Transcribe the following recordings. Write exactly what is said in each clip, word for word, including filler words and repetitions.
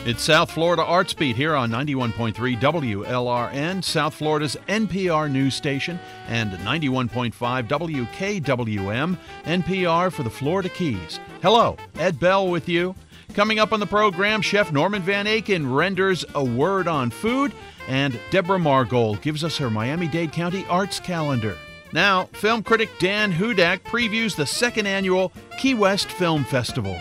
It's South Florida Arts Beat here on ninety-one point three W L R N, South Florida's N P R news station, and ninety-one point five W K W M, N P R for the Florida Keys. Hello, Ed Bell with you. Coming up on the program, Chef Norman Van Aken renders a word on food, and Deborah Margold gives us her Miami-Dade County arts calendar. Now, film critic Dan Hudak previews the second annual Key West Film Festival.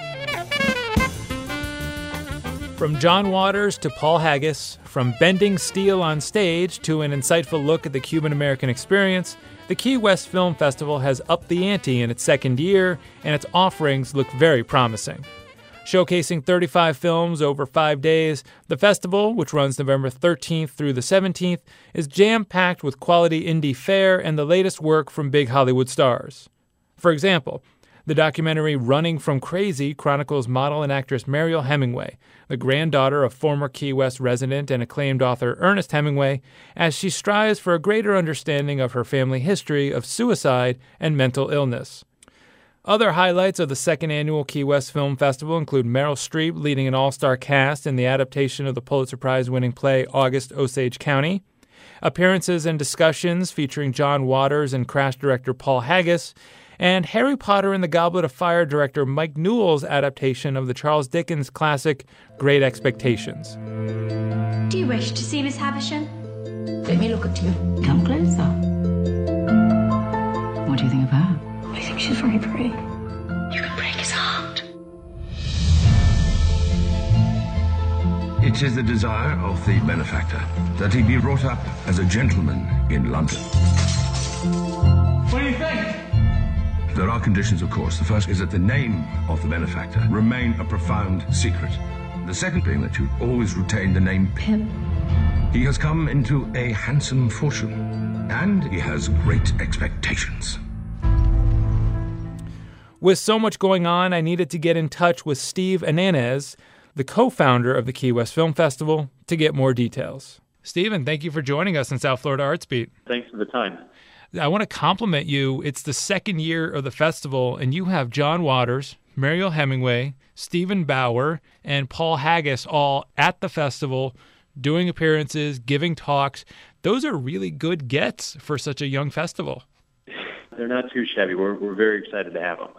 From John Waters to Paul Haggis, from bending steel on stage to an insightful look at the Cuban-American experience, the Key West Film Festival has upped the ante in its second year, and its offerings look very promising. Showcasing thirty-five films over five days, the festival, which runs November thirteenth through the seventeenth, is jam-packed with quality indie fare and the latest work from big Hollywood stars. For example, the documentary Running from Crazy chronicles model and actress Mariel Hemingway, the granddaughter of former Key West resident and acclaimed author Ernest Hemingway, as she strives for a greater understanding of her family history of suicide and mental illness. Other highlights of the second annual Key West Film Festival include Meryl Streep leading an all-star cast in the adaptation of the Pulitzer Prize-winning play August Osage County, appearances and discussions featuring John Waters and Crash director Paul Haggis, and Harry Potter and the Goblet of Fire director Mike Newell's adaptation of the Charles Dickens classic Great Expectations. Do you wish to see Miss Havisham? Let me look at you. Come closer. What do you think of her? I think she's very pretty. You can break his heart. It is the desire of the benefactor that he be brought up as a gentleman in London. What do you think? There are conditions, of course. The first is that the name of the benefactor remain a profound secret. The second being that you always retain the name Pip. He has come into a handsome fortune, and he has great expectations. With so much going on, I needed to get in touch with Steve Ananez, the co-founder of the Key West Film Festival, to get more details. Steven, thank you for joining us in South Florida Arts Beat. Thanks for the time. I want to compliment you. It's the second year of the festival, and you have John Waters, Mariel Hemingway, Stephen Bauer, and Paul Haggis all at the festival, doing appearances, giving talks. Those are really good gets for such a young festival. They're not too shabby. We're we're very excited to have them.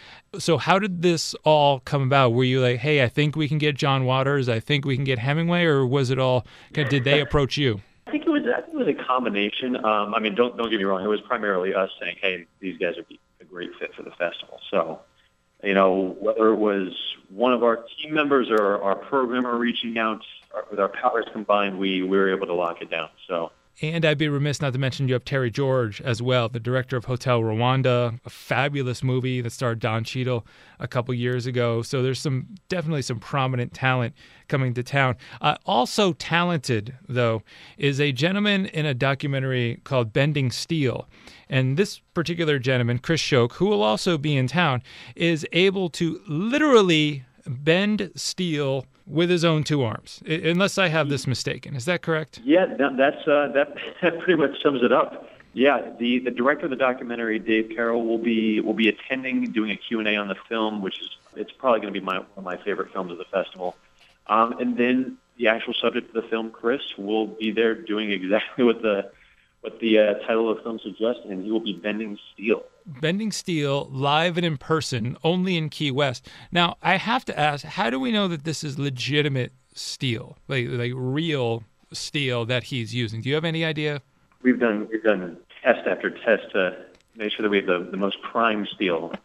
So how did this all come about? Were you like, hey, I think we can get John Waters, I think we can get Hemingway, or was it all, did they approach you? I think it was. I think it was a combination. Um, I mean, don't don't get me wrong. It was primarily us saying, "Hey, these guys would be a great fit for the festival." So, you know, whether it was one of our team members or our programmer reaching out, with our powers combined, we, we were able to lock it down. So. And I'd be remiss not to mention you have Terry George as well, the director of Hotel Rwanda, a fabulous movie that starred Don Cheadle a couple years ago. So there's some definitely some prominent talent coming to town. Uh, also talented, though, is a gentleman in a documentary called Bending Steel. And this particular gentleman, Chris Shoke, who will also be in town, is able to literally bend steel with his own two arms, I- unless I have this mistaken. Is that correct? Yeah, that, that's uh, that, that pretty much sums it up. Yeah, the, the director of the documentary, Dave Carroll, will be will be attending, doing a Q and A on the film, which is it's probably going to be my, one of my favorite films of the festival. Um, and then the actual subject of the film, Chris, will be there doing exactly what the what the uh, title of the film suggests, and he will be bending steel. Bending Steel, live and in person, only in Key West. Now, I have to ask, how do we know that this is legitimate steel, like like real steel that he's using? Do you have any idea? We've done we've done test after test to make sure that we have the, the most prime steel.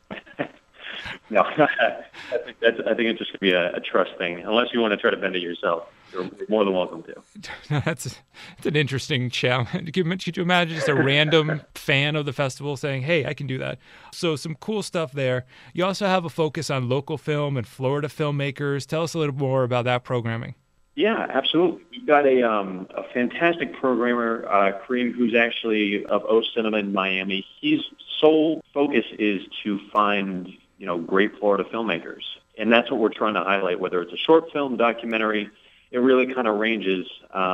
No, I think that's I think it's just going to be a, a trust thing. Unless you want to try to bend it yourself, you're more than welcome to. That's, that's an interesting challenge. Could you imagine just a random fan of the festival saying, hey, I can do that? So some cool stuff there. You also have a focus on local film and Florida filmmakers. Tell us a little more about that programming. Yeah, absolutely. We've got a um, a fantastic programmer, uh, Kareem, who's actually of O Cinema in Miami. His sole focus is to find, you know, great Florida filmmakers. And that's what we're trying to highlight, whether it's a short film, documentary. It really kind of ranges. Um,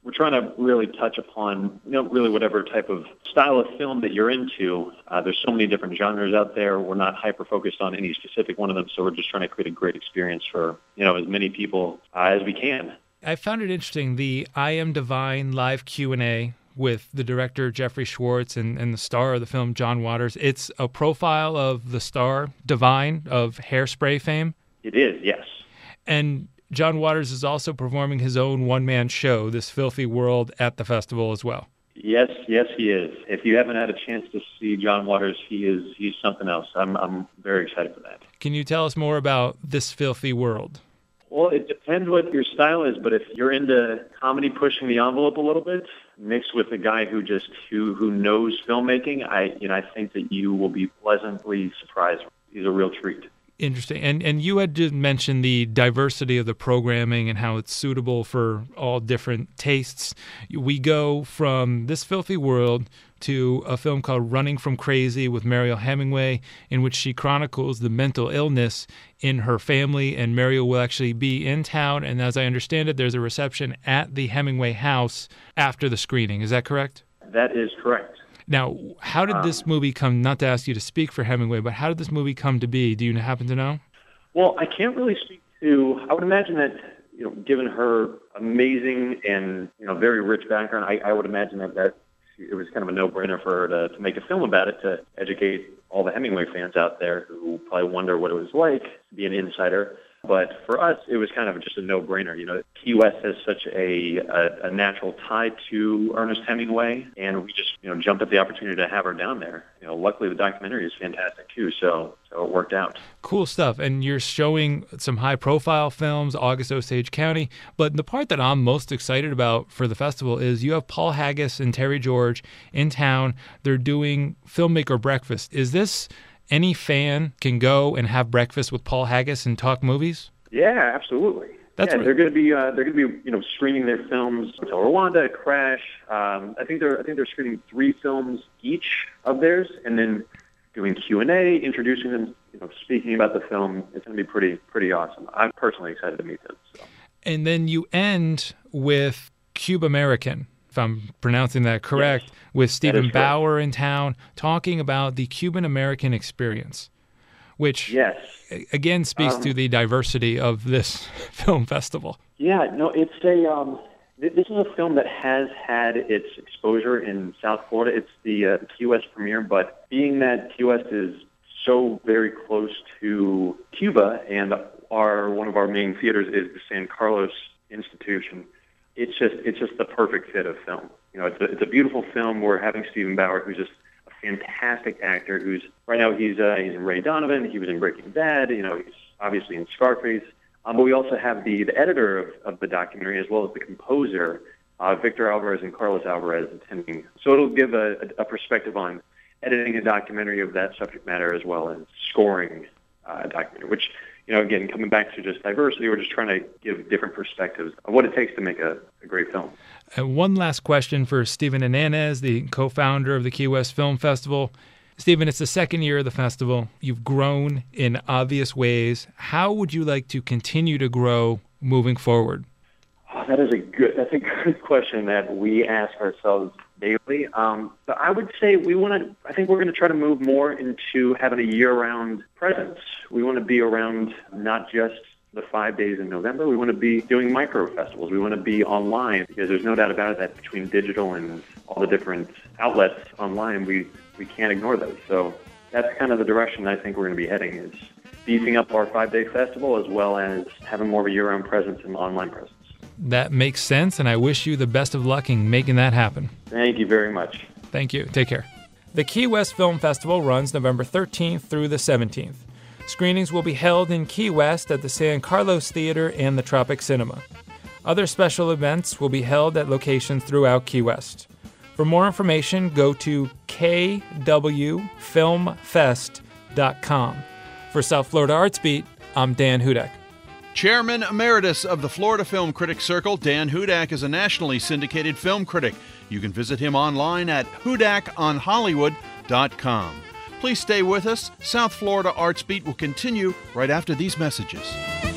we're trying to really touch upon, you know, really whatever type of style of film that you're into. Uh, there's so many different genres out there. We're not hyper-focused on any specific one of them, so we're just trying to create a great experience for, you know, as many people uh, as we can. I found it interesting, the I Am Divine live Q and A with the director Jeffrey Schwartz and, and the star of the film, John Waters. It's a profile of the star, Divine, of Hairspray fame. It is, yes. And John Waters is also performing his own one-man show, This Filthy World, at the festival as well. Yes, yes, he is. If you haven't had a chance to see John Waters, he is he's something else. I'm I'm very excited for that. Can you tell us more about This Filthy World? Well, it depends what your style is, but if you're into comedy pushing the envelope a little bit, mixed with a guy who just who who knows filmmaking, I you know I think that you will be pleasantly surprised. He's a real treat. Interesting. And and you had just mentioned the diversity of the programming and how it's suitable for all different tastes. We go from This Filthy World to a film called Running from Crazy with Mariel Hemingway, in which she chronicles the mental illness in her family, and Mariel will actually be in town, and as I understand it, there's a reception at the Hemingway house after the screening. Is that correct? That is correct. Now, how did this movie come, not to ask you to speak for Hemingway, but how did this movie come to be? Do you happen to know? Well, I can't really speak to, I would imagine that, you know, given her amazing and, you know, very rich background, I, I would imagine that, that it was kind of a no-brainer for her to, to make a film about it, to educate all the Hemingway fans out there who probably wonder what it was like to be an insider. But for us, it was kind of just a no-brainer. You know, Key West has such a, a, a natural tie to Ernest Hemingway, and we just, you know, jumped at the opportunity to have her down there. You know, luckily the documentary is fantastic too, so so it worked out. Cool stuff. And you're showing some high-profile films, August Osage County, but the part that I'm most excited about for the festival is you have Paul Haggis and Terry George in town. They're doing Filmmaker Breakfast. Is this any fan can go and have breakfast with Paul Haggis and talk movies? Yeah, absolutely. That's yeah, what... they're going to be uh, they're going to be you know screening their films. Hotel Rwanda, Crash. Um, I think they're I think they're screening three films each of theirs, and then doing Q and A, introducing them, you know, speaking about the film. It's going to be pretty pretty awesome. I'm personally excited to meet them. So. And then you end with Cube American, if I'm pronouncing that correct, yes, with Stephen Bauer in town, talking about the Cuban American experience, which yes. again speaks um, to the diversity of this film festival. Yeah, no, it's a um, th- this is a film that has had its exposure in South Florida. It's the uh, Key West premiere, but being that Key West is so very close to Cuba, and our one of our main theaters is the San Carlos Institution. It's just it's just the perfect fit of film. You know, it's a, it's a beautiful film. We're having Stephen Bauer, who's just a fantastic actor. Who's right now he's uh, he's in Ray Donovan. He was in Breaking Bad. You know, he's obviously in Scarface. Um, but we also have the, the editor of, of the documentary as well as the composer, uh, Victor Alvarez and Carlos Alvarez, attending. So it'll give a, a, a perspective on editing a documentary of that subject matter as well as scoring uh, a documentary, which, you know, again, coming back to just diversity, we're just trying to give different perspectives of what it takes to make a, a great film. And one last question for Stephen Hernandez, the co-founder of the Key West Film Festival. Stephen, it's the second year of the festival. You've grown in obvious ways. How would you like to continue to grow moving forward? Oh, that is a good, that's a good question that we ask ourselves daily. Um, but I would say we want to, I think we're going to try to move more into having a year-round presence. We want to be around not just the five days in November. We want to be doing micro festivals. We want to be online, because there's no doubt about it that between digital and all the different outlets online, we, we can't ignore those. So that's kind of the direction I think we're going to be heading, is beefing up our five-day festival as well as having more of a year-round presence and online presence. That makes sense, and I wish you the best of luck in making that happen. Thank you very much. Thank you. Take care. The Key West Film Festival runs November thirteenth through the seventeenth. Screenings will be held in Key West at the San Carlos Theater and the Tropic Cinema. Other special events will be held at locations throughout Key West. For more information, go to k w film fest dot com. For South Florida Arts Beat, I'm Dan Hudak. Chairman Emeritus of the Florida Film Critics Circle, Dan Hudak is a nationally syndicated film critic. You can visit him online at hudak on hollywood dot com. Please stay with us. South Florida Arts Beat will continue right after these messages.